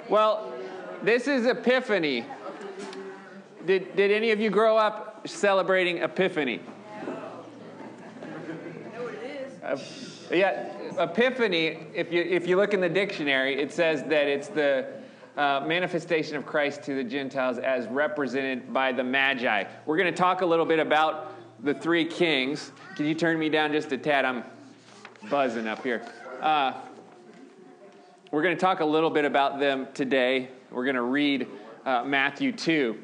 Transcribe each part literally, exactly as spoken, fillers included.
Well, this is Epiphany. Did, did any of you grow up celebrating Epiphany? I know what it is. Uh, yeah, Epiphany, if you, if you look in the dictionary, it says that it's the uh, manifestation of Christ to the Gentiles as represented by the Magi. We're going to talk a little bit about the three kings. Can you turn me down just a tad? I'm buzzing up here. Uh, we're going to talk a little bit about them today. We're going to read uh, Matthew two.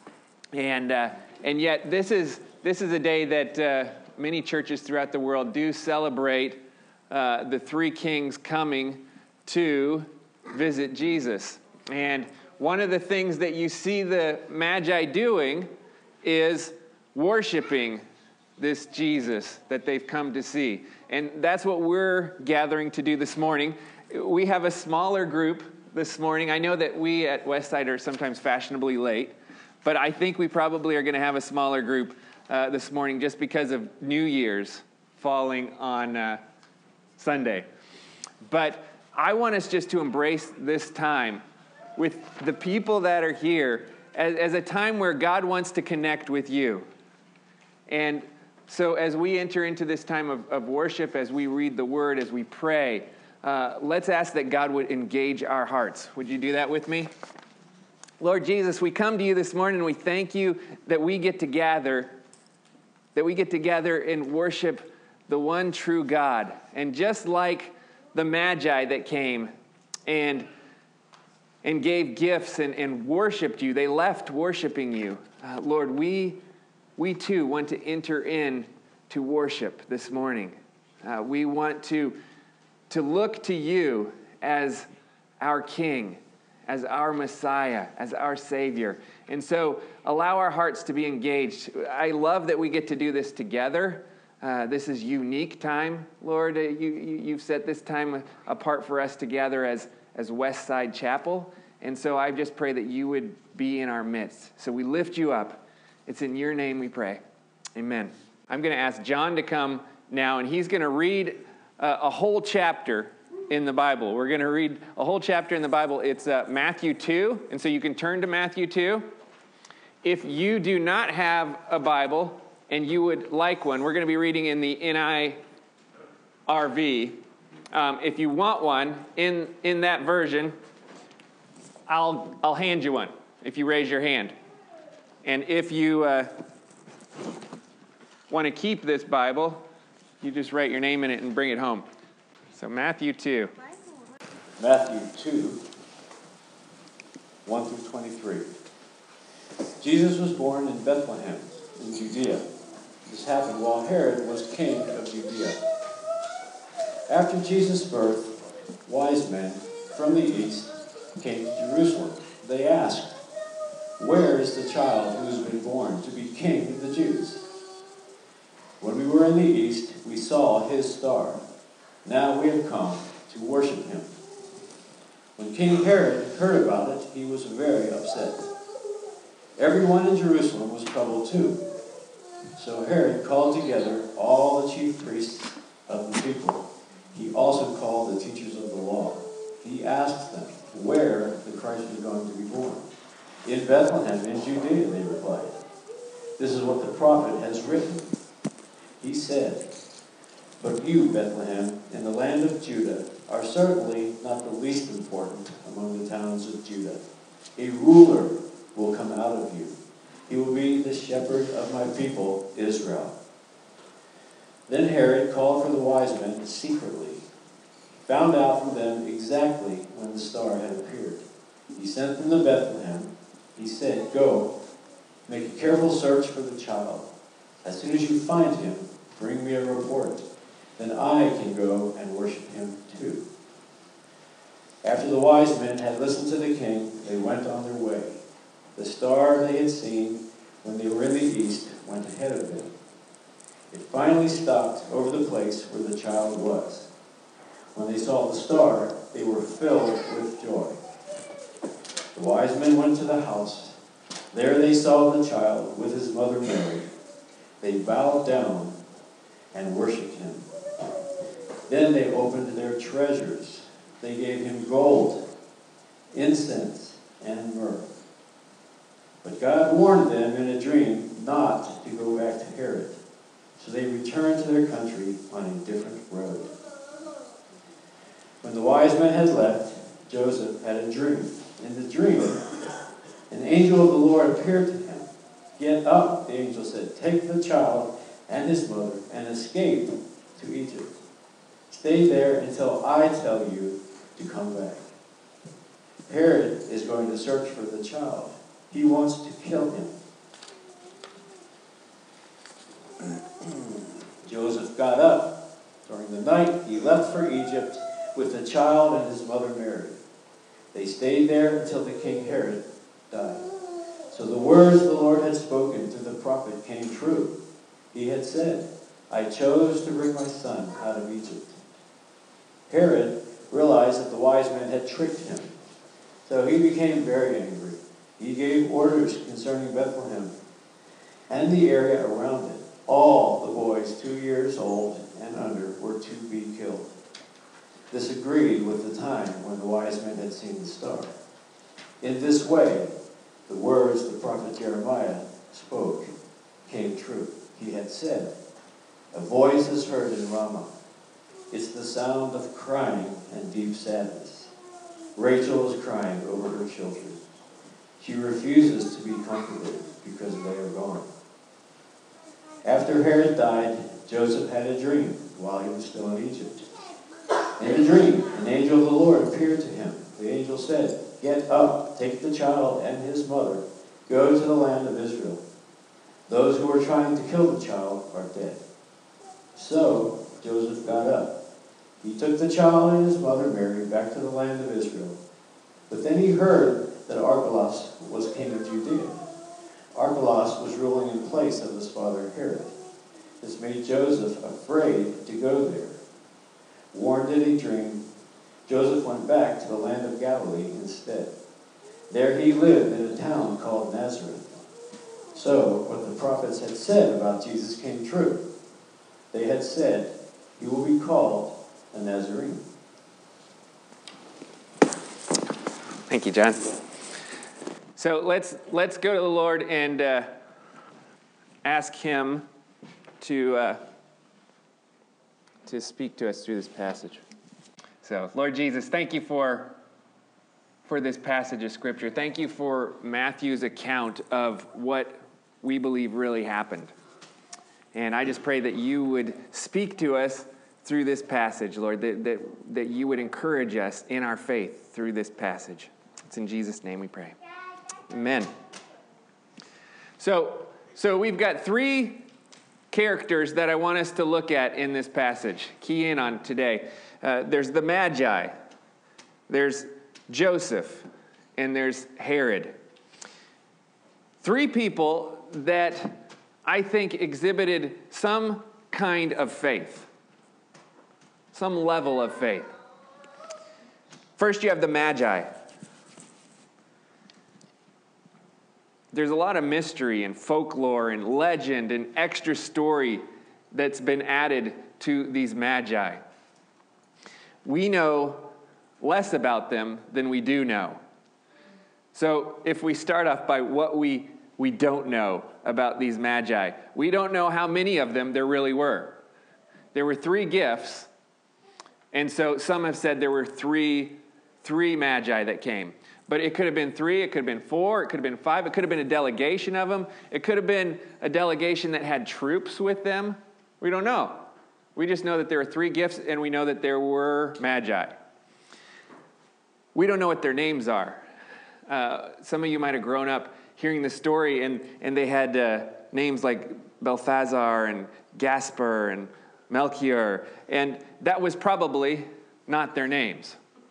And uh, and yet this is this is a day that uh, many churches throughout the world do celebrate uh, the three kings coming to visit Jesus. And one of the things that you see the Magi doing is worshiping this Jesus that they've come to see. And that's what we're gathering to do this morning. We have a smaller group this morning. I know that we at Westside are sometimes fashionably late, but I think we probably are going to have a smaller group uh, this morning just because of New Year's falling on uh, Sunday. But I want us just to embrace this time with the people that are here as, as a time where God wants to connect with you. And so as we enter into this time of, of worship, as we read the Word, as we pray, uh, let's ask that God would engage our hearts. Would you do that with me? Lord Jesus, we come to you this morning and we thank you that we get to gather, that we get to gather and worship the one true God. And just like the Magi that came and, and gave gifts and, and worshiped you, they left worshiping you. Uh, Lord, we, we too want to enter in to worship this morning. Uh, we want to, to look to you as our King, as our Messiah, as our Savior. And so allow our hearts to be engaged. I love that we get to do this together. Uh, this is unique time, Lord. Uh, you, you, you've set this time apart for us to gather as, as Westside Chapel. And so I just pray that you would be in our midst. So we lift you up. It's in your name we pray. Amen. I'm going to ask John to come now, and he's going to read uh, a whole chapter in the Bible. We're going to read a whole chapter in the Bible. It's uh, Matthew two, and so you can turn to Matthew two. If you do not have a Bible and you would like one, we're going to be reading in the N I R V. Um, if you want one in, in that version, I'll I'll hand you one if you raise your hand. And if you uh, want to keep this Bible, you just write your name in it and bring it home. So Matthew two. Matthew two, one through twenty-three. Jesus was born in Bethlehem in Judea. This happened while Herod was king of Judea. After Jesus' birth, wise men from the east came to Jerusalem. They asked, "Where is the child who has been born to be king of the Jews? When we were in the east, we saw his star. Now we have come to worship him." When King Herod heard about it, he was very upset. Everyone in Jerusalem was troubled too. So Herod called together all the chief priests of the people. He also called the teachers of the law. He asked them where the Christ was going to be born. "In Bethlehem in Judea," they replied. "This is what the prophet has written. He said, 'But you, Bethlehem, in the land of Judah, are certainly not the least important among the towns of Judah. A ruler will come out of you. He will be the shepherd of my people, Israel.' Then Herod called for the wise men secretly, found out from them exactly when the star had appeared. He sent them to Bethlehem. He said, 'Go, make a careful search for the child. As soon as you find him, bring me a report. Then I can go and worship him too.' After the wise men had listened to the king, they went on their way. The star they had seen when they were in the east went ahead of them. It finally stopped over the place where the child was. When they saw the star, they were filled with joy. The wise men went to the house. There they saw the child with his mother Mary. They bowed down and worshipped him. Then they opened their treasures. They gave him gold, incense, and myrrh. But God warned them in a dream not to go back to Herod. So they returned to their country on a different road. When the wise men had left, Joseph had a dream. In the dream, an angel of the Lord appeared to him. "Get up," the angel said. "Take the child and his mother and escape to Egypt. Stay there until I tell you to come back. Herod is going to search for the child. He wants to kill him." Joseph got up. During the night, he left for Egypt with the child and his mother Mary. They stayed there until the king Herod died. So the words the Lord had spoken through the prophet came true. He had said, "I chose to bring my son out of Egypt." Herod realized that the wise men had tricked him, so he became very angry. He gave orders concerning Bethlehem and the area around it. All the boys two years old and under were to be killed. This agreed with the time when the wise men had seen the star. In this way, the words the prophet Jeremiah spoke came true. He had said, "A voice is heard in Ramah. It's the sound of crying and deep sadness. Rachel is crying over her children. She refuses to be comforted because they are gone." After Herod died, Joseph had a dream while he was still in Egypt. In the dream, an angel of the Lord appeared to him. The angel said, "Get up, take the child and his mother, go to the land of Israel. Those who are trying to kill the child are dead." So Joseph got up. He took the child and his mother Mary back to the land of Israel. But then he heard that Archelaus was king of Judea. Archelaus was ruling in place of his father Herod. This made Joseph afraid to go there. Warned in a dream, Joseph went back to the land of Galilee instead. There he lived in a town called Nazareth. So what the prophets had said about Jesus came true. They had said, "He will be called a Nazarene." Thank you, John. So let's let's go to the Lord and uh, ask Him to uh, to speak to us through this passage. So, Lord Jesus, thank you for for this passage of Scripture. Thank you for Matthew's account of what we believe really happened. And I just pray that you would speak to us through this passage, Lord, that, that, that you would encourage us in our faith through this passage. It's in Jesus' name we pray. Amen. So, so we've got three characters that I want us to look at in this passage, key in on today. Uh, there's the Magi, there's Joseph, and there's Herod. Three people that I think exhibited some kind of faith, some level of faith. First, you have the Magi. There's a lot of mystery and folklore and legend and extra story that's been added to these Magi. We know less about them than we do know. So if we start off by what we, we don't know about these Magi, we don't know how many of them there really were. There were three gifts, and so some have said there were three, three Magi that came. But it could have been three, it could have been four, it could have been five, it could have been a delegation of them. It could have been a delegation that had troops with them. We don't know. We just know that there were three gifts, and we know that there were Magi. We don't know what their names are. Uh, some of you might have grown up hearing the story, and, and they had uh, names like Balthazar and Gaspar and Melchior, and that was probably not their names.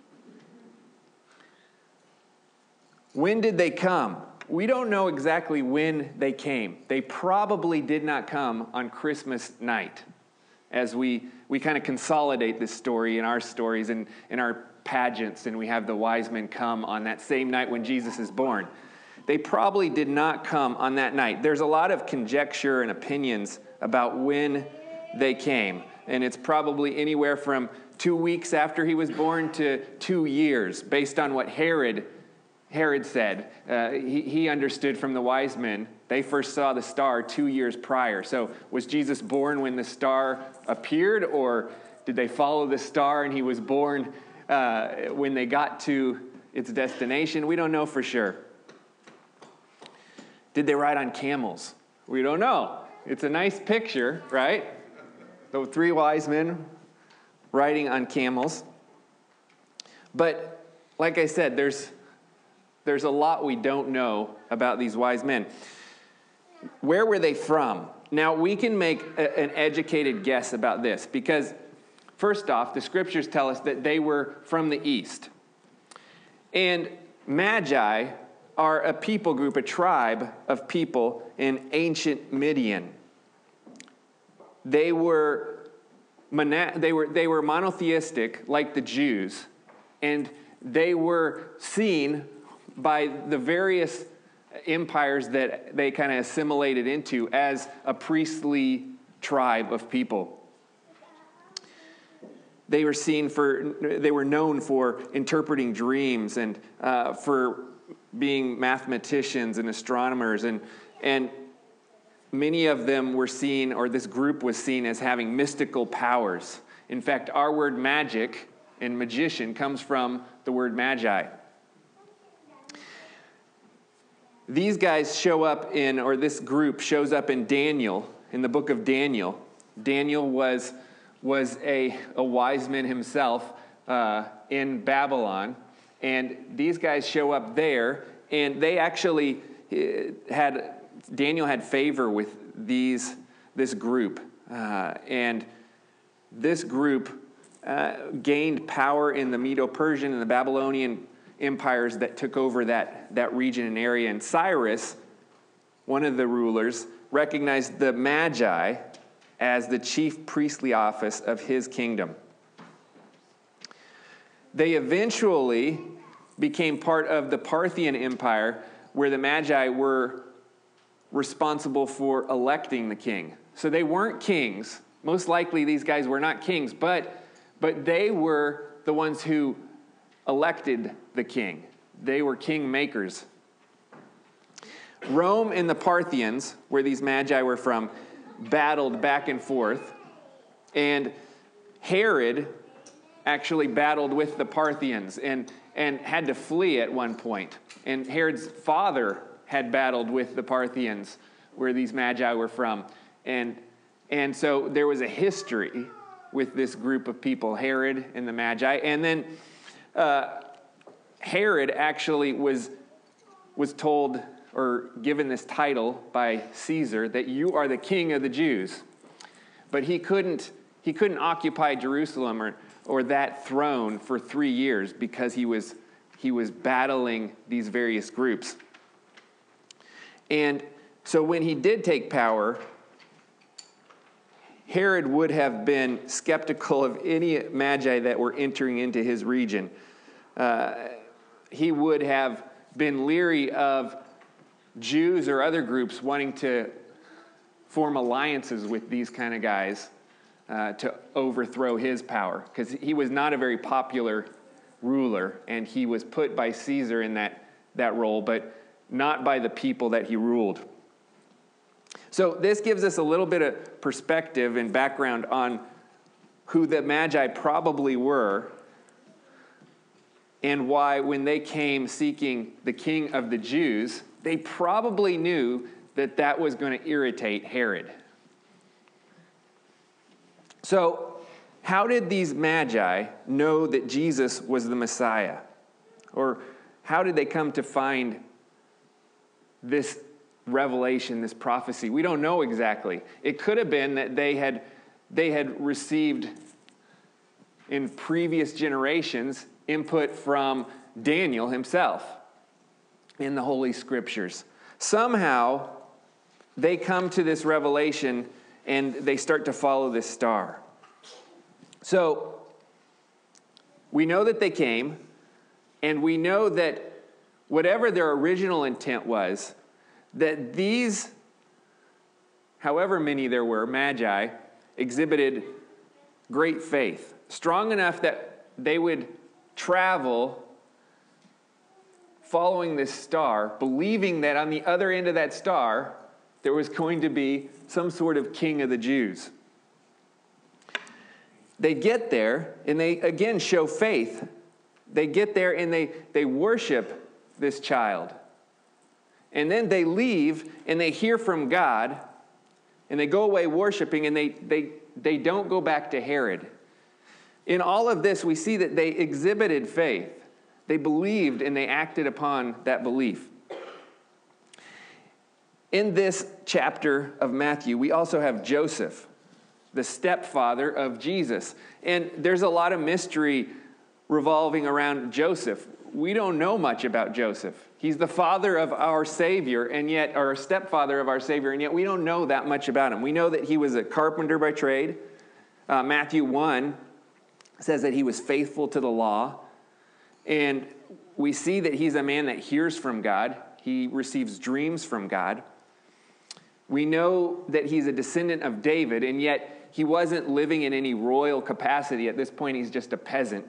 When did they come? We don't know exactly when they came. They probably did not come on Christmas night, as we, we kind of consolidate this story in our stories and in our pageants, and we have the wise men come on that same night when Jesus is born. They probably did not come on that night. There's a lot of conjecture and opinions about when they came, and it's probably anywhere from two weeks after he was born to two years, based on what Herod Herod said. Uh, he, he understood from the wise men. They first saw the star two years prior. So was Jesus born when the star appeared, or did they follow the star and he was born uh, when they got to its destination? We don't know for sure. Did they ride on camels? We don't know. It's a nice picture, right? The three wise men riding on camels. But like I said, there's there's a lot we don't know about these wise men. Where were they from? Now, we can make a, an educated guess about this because, first off, the scriptures tell us that they were from the east. And Magi are a people group, a tribe of people in ancient Midian. They were, mona- they were, they were monotheistic like the Jews, and they were seen by the various empires that they kind of assimilated into as a priestly tribe of people. They were seen for, they were known for interpreting dreams and uh, for being mathematicians and astronomers, and and many of them were seen, or this group was seen as having mystical powers. In fact, our word magic and magician comes from the word magi. These guys show up in, or this group shows up in Daniel, in the book of Daniel. Daniel was, was a, a wise man himself uh, in Babylon. And these guys show up there, and they actually had, Daniel had favor with these, this group. Uh, and this group uh, gained power in the Medo-Persian and the Babylonian empires that took over that, that region and area. And Cyrus, one of the rulers, recognized the Magi as the chief priestly office of his kingdom. They eventually became part of the Parthian Empire, where the Magi were responsible for electing the king. So they weren't kings. Most likely these guys were not kings, but, but they were the ones who elected the king. They were king makers. Rome and the Parthians, where these Magi were from, battled back and forth. And Herod actually battled with the Parthians and, and had to flee at one point. And Herod's father had battled with the Parthians, where these Magi were from. And, and so there was a history with this group of people, Herod and the Magi. And then uh, Herod actually was, was told or given this title by Caesar that you are the king of the Jews. But he couldn't, he couldn't occupy Jerusalem or, or that throne for three years because he was, he was battling these various groups. And so when he did take power, Herod would have been skeptical of any Magi that were entering into his region. Uh, he would have been leery of Jews or other groups wanting to form alliances with these kind of guys uh, to overthrow his power, because he was not a very popular ruler, and he was put by Caesar in that, that role, but not by the people that he ruled. So this gives us a little bit of perspective and background on who the Magi probably were, and why when they came seeking the king of the Jews, they probably knew that that was going to irritate Herod. So how did these Magi know that Jesus was the Messiah? Or how did they come to find this revelation, this prophecy? We don't know exactly. It could have been that they had, they had received in previous generations input from Daniel himself in the Holy Scriptures. Somehow, they come to this revelation and they start to follow this star. So, we know that they came, and we know that whatever their original intent was, that these, however many there were, Magi, exhibited great faith, strong enough that they would travel following this star, believing that on the other end of that star, there was going to be some sort of king of the Jews. They get there, and they again show faith. They get there, and they, they worship this child. And then they leave, and they hear from God, and they go away worshiping, and they, they, they don't go back to Herod. In all of this, we see that they exhibited faith. They believed, and they acted upon that belief. In this chapter of Matthew, we also have Joseph, the stepfather of Jesus. And there's a lot of mystery revolving around Joseph. We don't know much about Joseph. He's the father of our Savior, and yet, or stepfather of our Savior, and yet we don't know that much about him. We know that he was a carpenter by trade. Uh, Matthew one says that he was faithful to the law. And we see that he's a man that hears from God. He receives dreams from God. We know that he's a descendant of David, and yet he wasn't living in any royal capacity. At this point, he's just a peasant.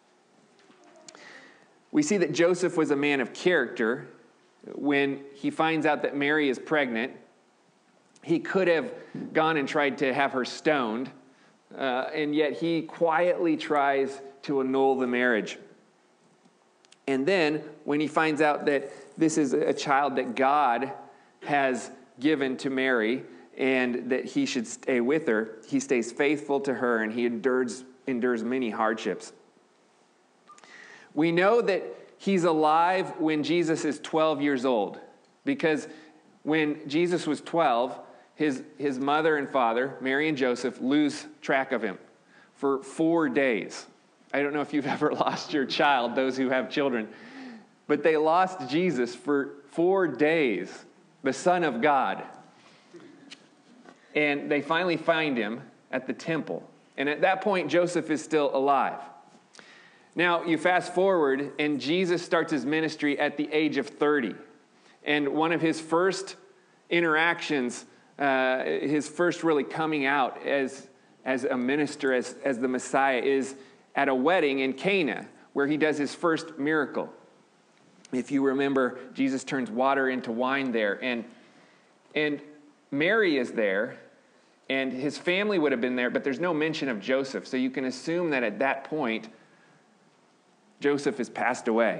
We see that Joseph was a man of character. When he finds out that Mary is pregnant, he could have gone and tried to have her stoned, uh, and yet he quietly tries to annul the marriage. And then, when he finds out that this is a child that God has given to Mary and that he should stay with her, he stays faithful to her, and he endures, endures many hardships. We know that he's alive when Jesus is twelve years old, because when Jesus was twelve, his, his mother and father, Mary and Joseph, lose track of him for four days. I don't know if you've ever lost your child, those who have children, but they lost Jesus for four days, the Son of God. And they finally find him at the temple. And at that point, Joseph is still alive. Now, you fast forward, and Jesus starts his ministry at the age of thirty. And one of his first interactions, uh, his first really coming out as, as a minister, as, as the Messiah, is at a wedding in Cana, where he does his first miracle. If you remember, Jesus turns water into wine there. And, and Mary is there, and his family would have been there, but there's no mention of Joseph. So you can assume that at that point, Joseph has passed away.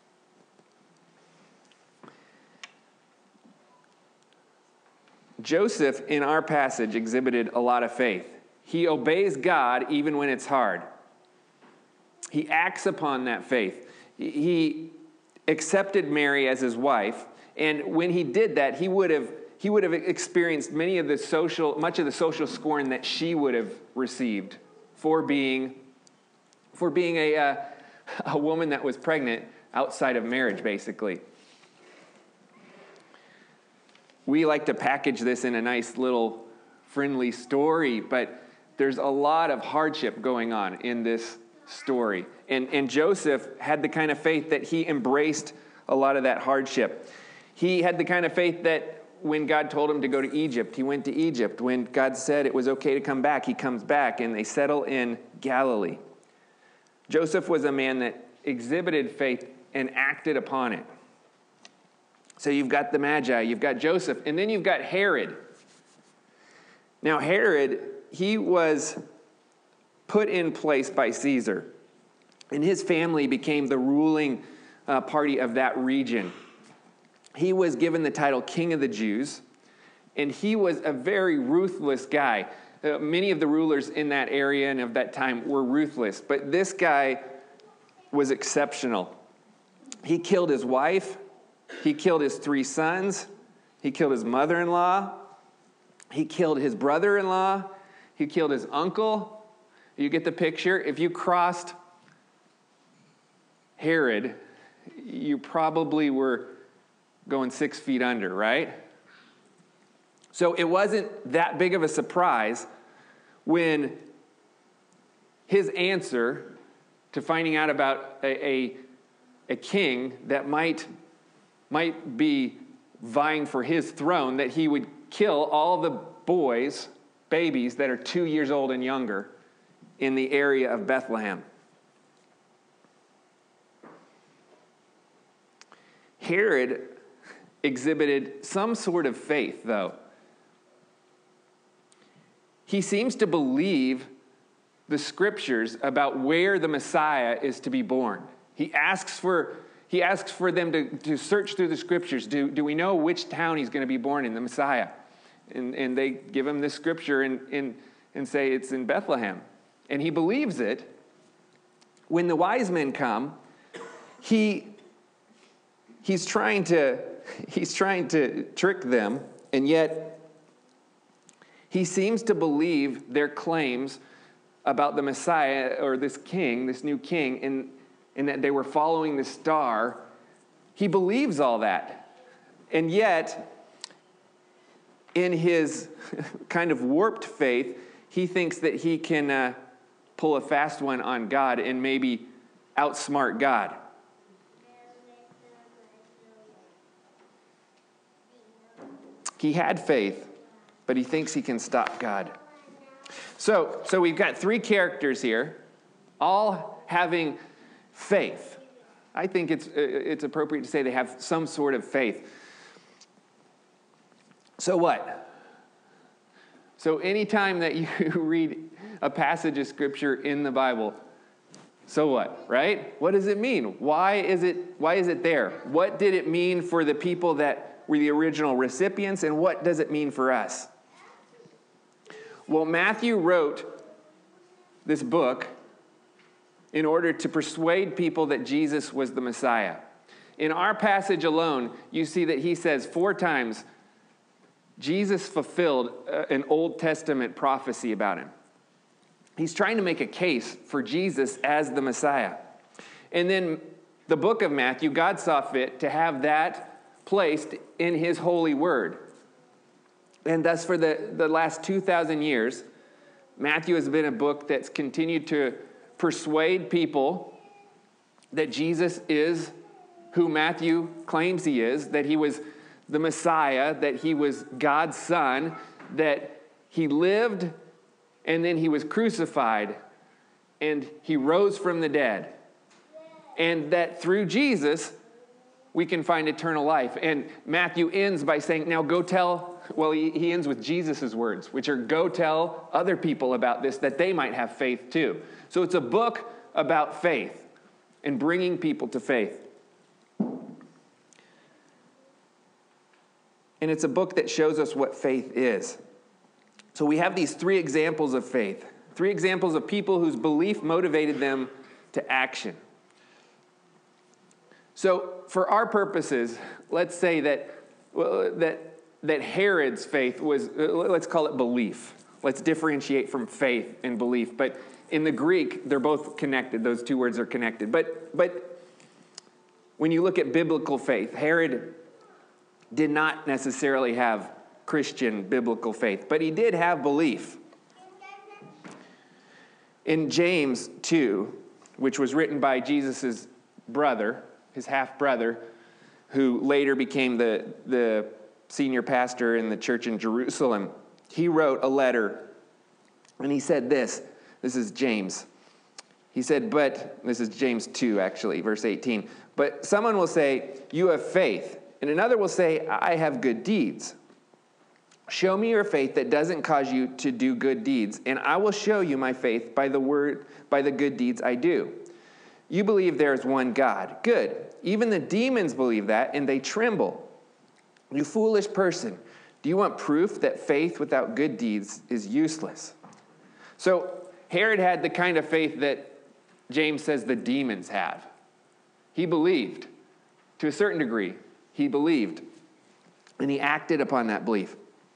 Joseph, in our passage, exhibited a lot of faith. He obeys God even when it's hard. He acts upon that faith. He accepted Mary as his wife, and when he did that, he would have he would have experienced many of the social, much of the social scorn that she would have received for being for being a uh, a woman that was pregnant outside of marriage, basically. We like to package this in a nice little friendly story, but there's a lot of hardship going on in this story. And, and Joseph had the kind of faith that he embraced a lot of that hardship. He had the kind of faith that when God told him to go to Egypt, he went to Egypt. When God said it was okay to come back, he comes back, and they settle in Galilee. Joseph was a man that exhibited faith and acted upon it. So you've got the Magi, you've got Joseph, and then you've got Herod. Now Herod, he was put in place by Caesar, and his family became the ruling uh, party of that region. He was given the title King of the Jews, and he was a very ruthless guy. Uh, many of the rulers in that area and of that time were ruthless, but this guy was exceptional. He killed his wife, he killed his three sons, he killed his mother-in-law, he killed his brother-in-law, he killed his uncle. You get the picture? If you crossed Herod, you probably were going six feet under, right? So it wasn't that big of a surprise when his answer to finding out about a, a, a king that might, might be vying for his throne, that he would kill all the boys, babies that are two years old and younger in the area of Bethlehem. Herod exhibited some sort of faith, though. He seems to believe the scriptures about where the Messiah is to be born. He asks for, he asks for them to, to search through the scriptures. Do, do we know which town he's going to be born in, the Messiah? And, and they give him this scripture and, and, and say it's in Bethlehem. And he believes it. When the wise men come, he, he's trying to, he's trying to trick them, and yet he seems to believe their claims about the Messiah, or this king, this new king, and, and that they were following the star. He believes all that. And yet, in his kind of warped faith, he thinks that he can uh, pull a fast one on God and maybe outsmart God. He had faith, but he thinks he can stop God. So, so we've got three characters here, all having faith. I think it's it's appropriate to say they have some sort of faith. So what? So anytime that you read a passage of scripture in the Bible, so what, right? What does it mean? Why is it why is it there? What did it mean for the people that were the original recipients, and what does it mean for us? Well, Matthew wrote this book in order to persuade people that Jesus was the Messiah. In our passage alone, you see that he says four times, Jesus fulfilled an Old Testament prophecy about him. He's trying to make a case for Jesus as the Messiah. And then the book of Matthew, God saw fit to have that placed in his holy word. And thus, for the, the last two thousand years, Matthew has been a book that's continued to persuade people that Jesus is who Matthew claims he is, that he was the Messiah, that he was God's son, that he lived and then he was crucified and he rose from the dead. And that through Jesus, we can find eternal life. And Matthew ends by saying, now go tell, well, he, he ends with Jesus' words, which are go tell other people about this, that they might have faith too. So it's a book about faith and bringing people to faith. And it's a book that shows us what faith is. So we have these three examples of faith, three examples of people whose belief motivated them to action. So for our purposes, let's say that well, that that Herod's faith was, let's call it belief. Let's differentiate from faith and belief. But in the Greek, they're both connected. Those two words are connected. But but when you look at biblical faith, Herod did not necessarily have Christian biblical faith, but he did have belief. In James two, which was written by Jesus' brother, his half-brother, who later became the, the senior pastor in the church in Jerusalem, he wrote a letter, and he said this. This is James. He said, but, this is James two, actually, verse eighteen. But someone will say, you have faith, and another will say, I have good deeds. Show me your faith that doesn't cause you to do good deeds, and I will show you my faith by the word, by the good deeds I do. You believe there is one God. Good. Even the demons believe that, and they tremble. You foolish person, do you want proof that faith without good deeds is useless? So Herod had the kind of faith that James says the demons have. He believed. To a certain degree, he believed. And he acted upon that belief.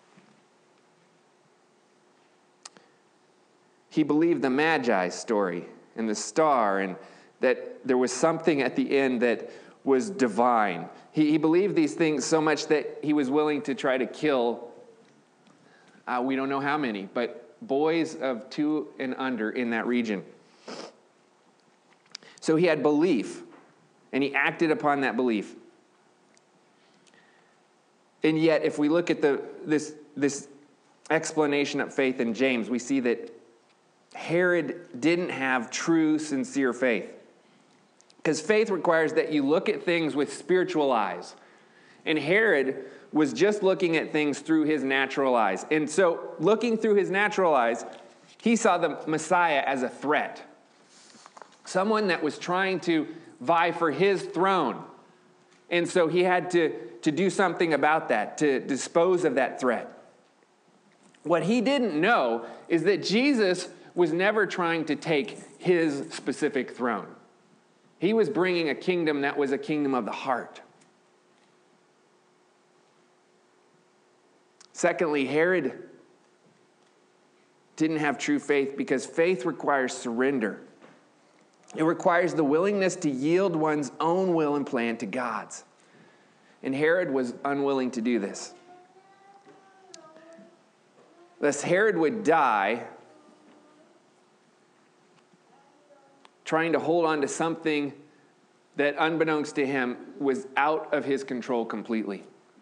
He believed the Magi story and the star, and that there was something at the end that was divine. He, he believed these things so much that he was willing to try to kill, uh, we don't know how many, but boys of two and under in that region. So he had belief, and he acted upon that belief. And yet, if we look at the this this explanation of faith in James, we see that Herod didn't have true, sincere faith. Because faith requires that you look at things with spiritual eyes. And Herod was just looking at things through his natural eyes. And so, looking through his natural eyes, he saw the Messiah as a threat. Someone that was trying to vie for his throne. And so he had to, to do something about that, to dispose of that threat. What he didn't know is that Jesus was never trying to take his specific throne. He was bringing a kingdom that was a kingdom of the heart. Secondly, Herod didn't have true faith because faith requires surrender. It requires the willingness to yield one's own will and plan to God's. And Herod was unwilling to do this. Thus, Herod would die trying to hold on to something that, unbeknownst to him, was out of his control completely.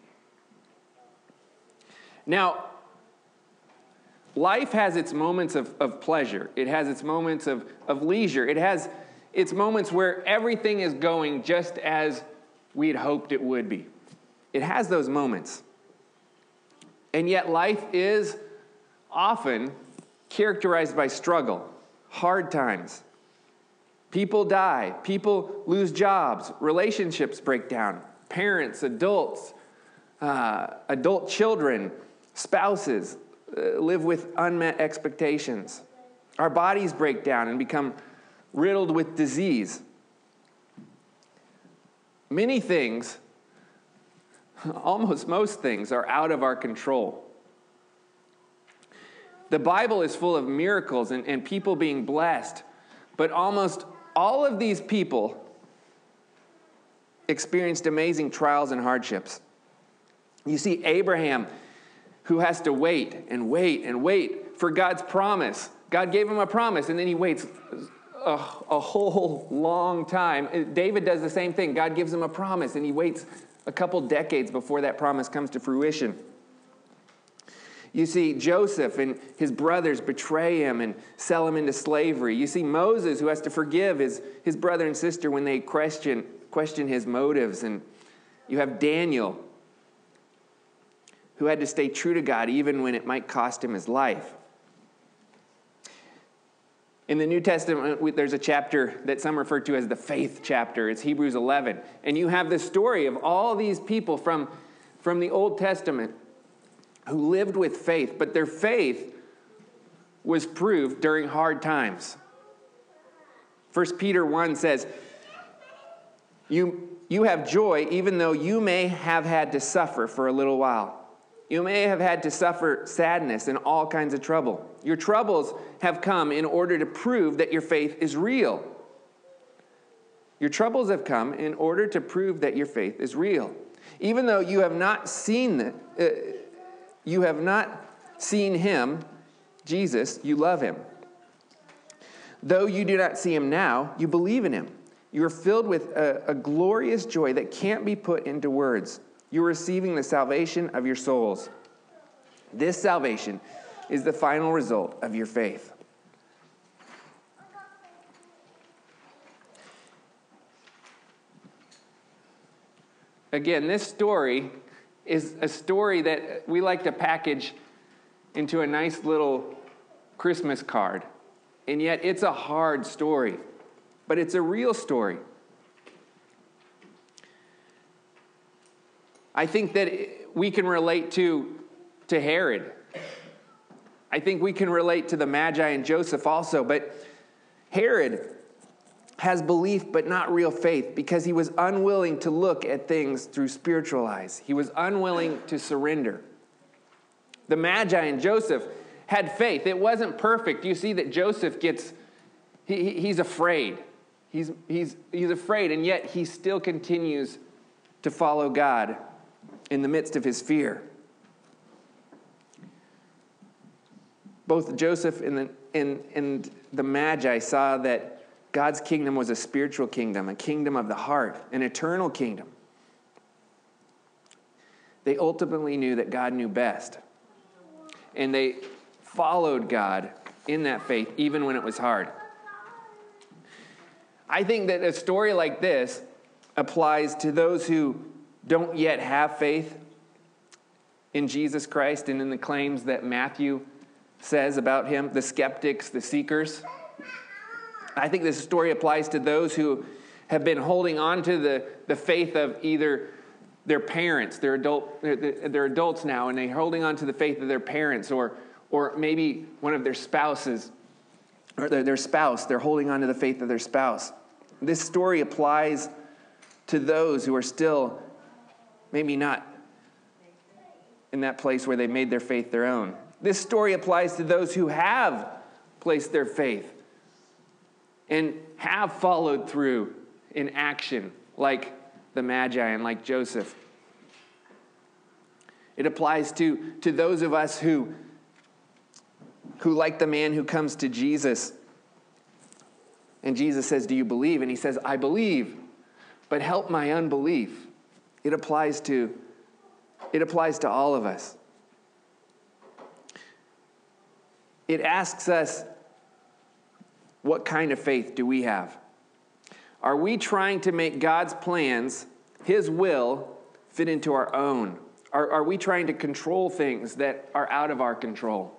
Now, life has its moments of, of pleasure. It has its moments of, of leisure. It has its moments where everything is going just as we had hoped it would be. It has those moments. And yet life is often characterized by struggle, hard times. People die. People lose jobs. Relationships break down. Parents, adults, uh, adult children, spouses uh, live with unmet expectations. Our bodies break down and become riddled with disease. Many things, almost most things, are out of our control. The Bible is full of miracles and, and people being blessed, but almost all of these people experienced amazing trials and hardships. You see Abraham, who has to wait and wait and wait for God's promise. God gave him a promise, and then he waits a, a whole long time. David does the same thing. God gives him a promise, and he waits a couple decades before that promise comes to fruition. You see Joseph and his brothers betray him and sell him into slavery. You see Moses, who has to forgive his, his brother and sister when they question, question his motives. And you have Daniel, who had to stay true to God even when it might cost him his life. In the New Testament, there's a chapter that some refer to as the faith chapter. It's Hebrews eleven. And you have the story of all these people from, from the Old Testament who lived with faith, but their faith was proved during hard times. First Peter one says, you, you have joy even though you may have had to suffer for a little while. You may have had to suffer sadness and all kinds of trouble. Your troubles have come in order to prove that your faith is real. Your troubles have come in order to prove that your faith is real. Even though you have not seen the, uh, you have not seen him, Jesus, you love him. Though you do not see him now, you believe in him. You are filled with a, a glorious joy that can't be put into words. You're receiving the salvation of your souls. This salvation is the final result of your faith. Again, this story is a story that we like to package into a nice little Christmas card. And yet it's a hard story, but it's a real story. I think that we can relate to, to Herod. I think we can relate to the Magi and Joseph also, but Herod has belief but not real faith because he was unwilling to look at things through spiritual eyes. He was unwilling to surrender. The Magi and Joseph had faith. It wasn't perfect. You see that Joseph gets, he, he's afraid. He's, he's, he's afraid, and yet he still continues to follow God in the midst of his fear. Both Joseph and the, and, and the Magi saw that God's kingdom was a spiritual kingdom, a kingdom of the heart, an eternal kingdom. They ultimately knew that God knew best. And they followed God in that faith, even when it was hard. I think that a story like this applies to those who don't yet have faith in Jesus Christ and in the claims that Matthew says about him, the skeptics, the seekers. I think this story applies to those who have been holding on to the, the faith of either their parents, they're, adult, they're, they're adults now, and they're holding on to the faith of their parents, or, or maybe one of their spouses, or their, their spouse, they're holding on to the faith of their spouse. This story applies to those who are still maybe not in that place where they made their faith their own. This story applies to those who have placed their faith and have followed through in action, like the Magi and like Joseph. It applies to, to those of us who, who, like the man who comes to Jesus, and Jesus says, "Do you believe?" And he says, "I believe, but help my unbelief." It applies to, it applies to all of us. It asks us, what kind of faith do we have? Are we trying to make God's plans, his will, fit into our own? Are, are we trying to control things that are out of our control?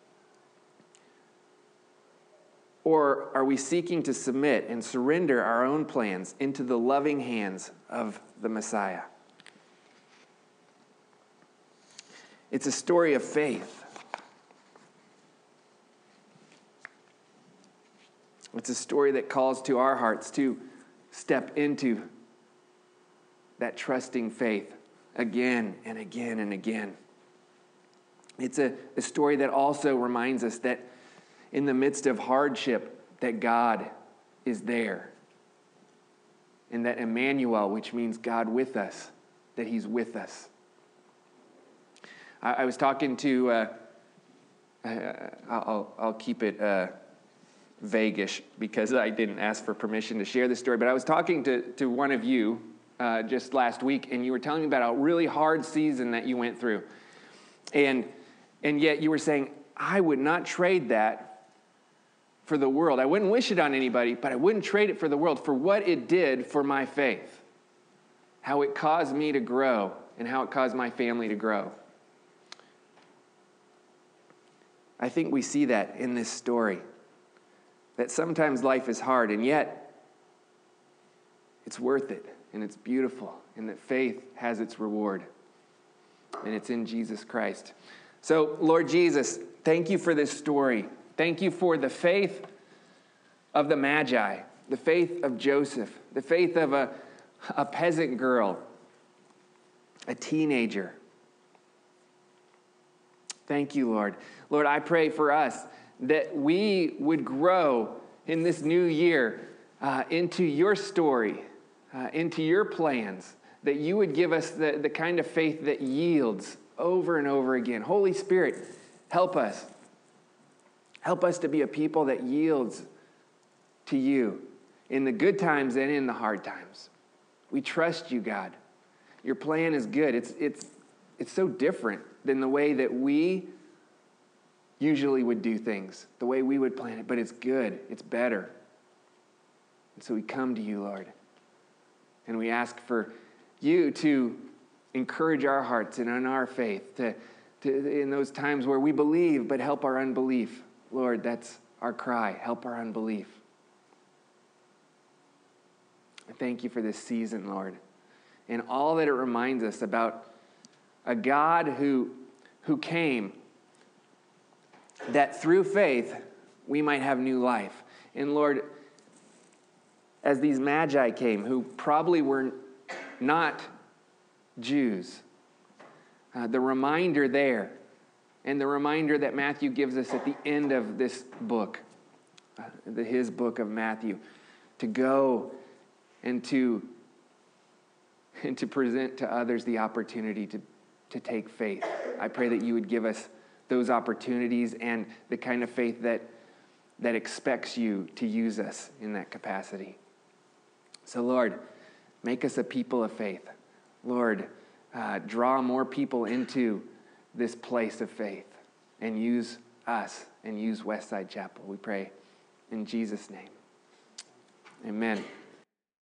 Or are we seeking to submit and surrender our own plans into the loving hands of the Messiah? It's a story of faith. It's a story that calls to our hearts to step into that trusting faith again and again and again. It's a, a story that also reminds us that in the midst of hardship, that God is there. And that Emmanuel, which means God with us, that he's with us. I, I was talking to, uh, uh, I'll, I'll keep it uh, vague-ish because I didn't ask for permission to share this story, but I was talking to, to one of you uh, just last week, and you were telling me about a really hard season that you went through. And, and yet you were saying, I would not trade that for the world. I wouldn't wish it on anybody, but I wouldn't trade it for the world, for what it did for my faith, how it caused me to grow, and how it caused my family to grow. I think we see that in this story, that sometimes life is hard, and yet it's worth it, and it's beautiful, and that faith has its reward, and it's in Jesus Christ. So, Lord Jesus, thank you for this story. Thank you for the faith of the Magi, the faith of Joseph, the faith of a, a peasant girl, a teenager. Thank you, Lord. Lord, I pray for us that we would grow in this new year uh, into your story, uh, into your plans, that you would give us the, the kind of faith that yields over and over again. Holy Spirit, help us. Help us to be a people that yields to you in the good times and in the hard times. We trust you, God. Your plan is good. It's, it's, it's so different than the way that we usually would do things, the way we would plan it, but it's good. It's better. And so we come to you, Lord, and we ask for you to encourage our hearts and in our faith, to, to in those times where we believe but help our unbelief. Lord, that's our cry. Help our unbelief. I thank you for this season, Lord, and all that it reminds us about a God who, who came that through faith we might have new life. And Lord, as these Magi came, who probably were not Jews, uh, the reminder there, and the reminder that Matthew gives us at the end of this book, uh, the, his book of Matthew, to go and to, and to present to others the opportunity to, to take faith. I pray that you would give us those opportunities and the kind of faith that, that expects you to use us in that capacity. So Lord, make us a people of faith. Lord, uh, draw more people into this place of faith and use us and use Westside Chapel. We pray in Jesus' name. Amen.